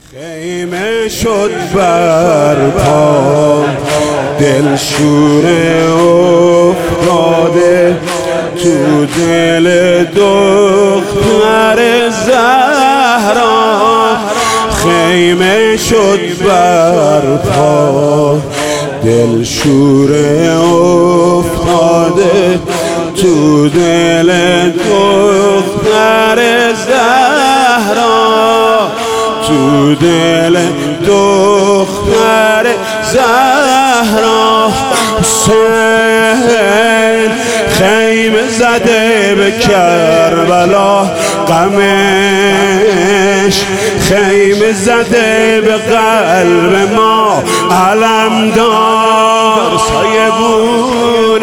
خیمه شد برپا، دلشوره افتاده تو دل دختر زهرا. خیمه شد برپا، دلشوره افتاده تو دل دختر زهرا، تو دل دختر زهرا. حسین خیمه زده به کربلا، غمش خیمه زده به قلب ما. علمدار سایبون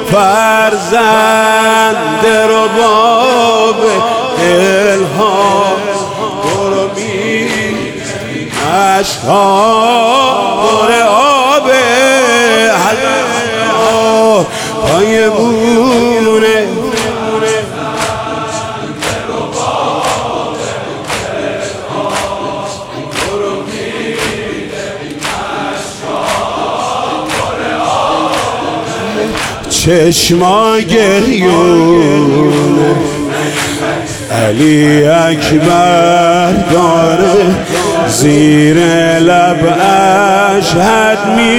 فرزند رباب دلها، برو می عشقا پر آب حلا سایبون چشما گریون علی اکبر داره، زیر لب اشهد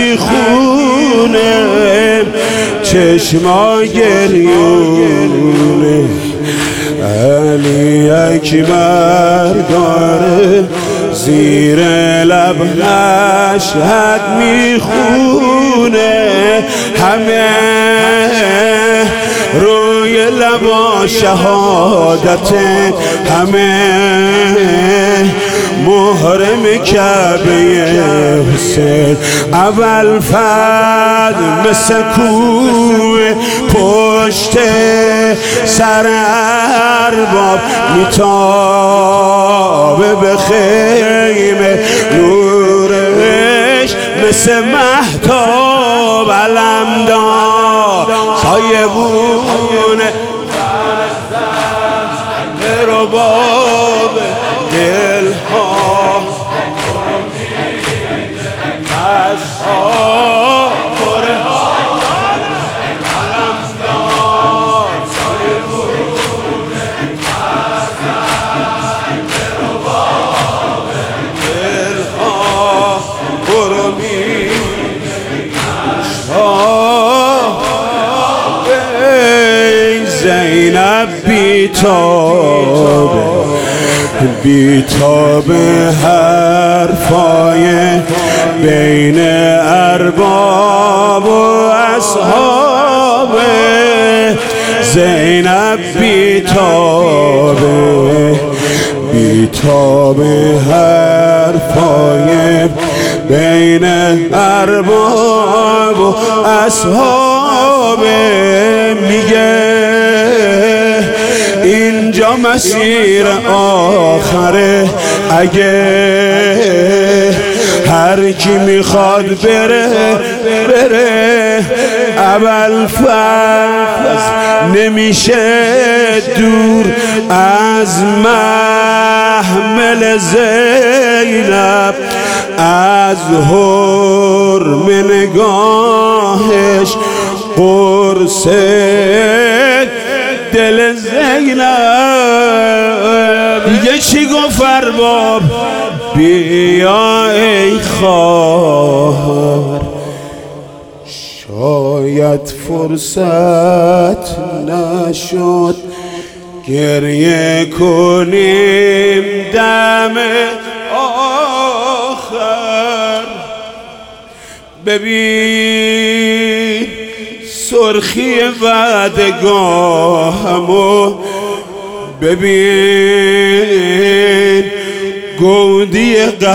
میخونه. چشما گریون علی اکبر داره، زیر لب اشهد میخونه. همه روی لبا شهادت، همه محرم کعبه حسین. اول فد مثل کوه پشت سر ارباب، میتابه به خیمه نورش مثل مهتاب. علمدار سایبون فرزند رباب دلها، عشقا پر آب. علمدار سایبون فرزند رباب دلها، برو می زینب بیتاب حرفای بین ارباب و اصحاب. زینب بیتاب حرفای بین ارباب و اصحاب. میگه اینجا مسیر آخره، اگه هر کی میخواد بره بره. ابوالفضل نمیشه دور از محمل زینب، از حرم نگاهش قرص دل زینب. دیگه چی گفت ارباب؟ بیا ای خواهر، شاید فرصت نشد گریه کنیم دم آخر. ببین سرخی وعدگاهمو، ببین گودی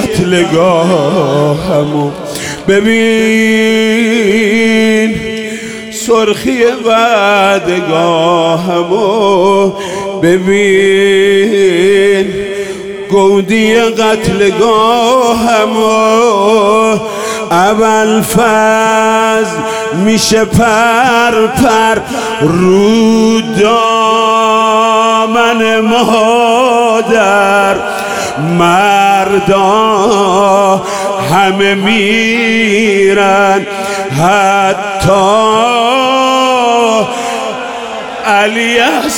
قتلگاهمو، ببین سرخی وعدگاهمو، ببین گودی قتلگاهمو. ابوالفضل میشه پر پر رو دامن مادر، مردا همه میرن، حتی علی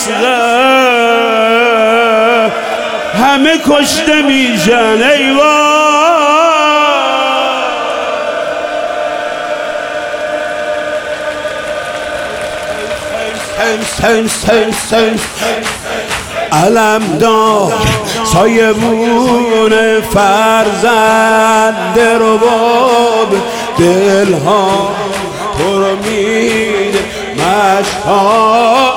اصغر همه کشته میشن. ای وای علمدار سایمون فرزند رباب دلها تو رو میده مشتاق